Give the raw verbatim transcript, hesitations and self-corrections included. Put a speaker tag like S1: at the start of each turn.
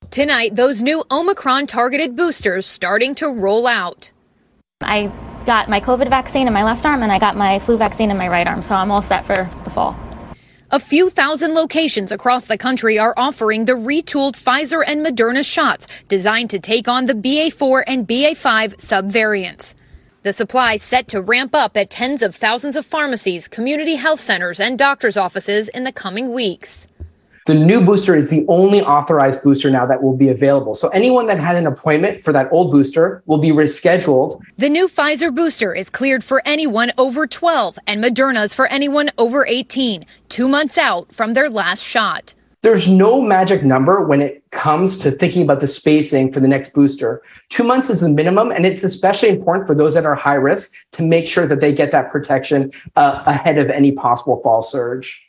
S1: Tonight, those new Omicron-targeted boosters starting to roll out.
S2: I got my COVID vaccine in my left arm and I got my flu vaccine in my right arm, so I'm all set for the fall.
S1: A few thousand locations across the country are offering the retooled Pfizer and Moderna shots designed to take on the B A four and B A five subvariants. The supply set to ramp up at tens of thousands of pharmacies, community health centers, and doctors' offices in the coming weeks.
S3: The new booster is the only authorized booster now that will be available. So anyone that had an appointment for that old booster will be rescheduled.
S1: The new Pfizer booster is cleared for anyone over twelve and Moderna's for anyone over eighteen, two months out from their last shot.
S3: There's no magic number when it comes to thinking about the spacing for the next booster. Two months is the minimum, and it's especially important for those that are high risk to make sure that they get that protection uh, ahead of any possible fall surge.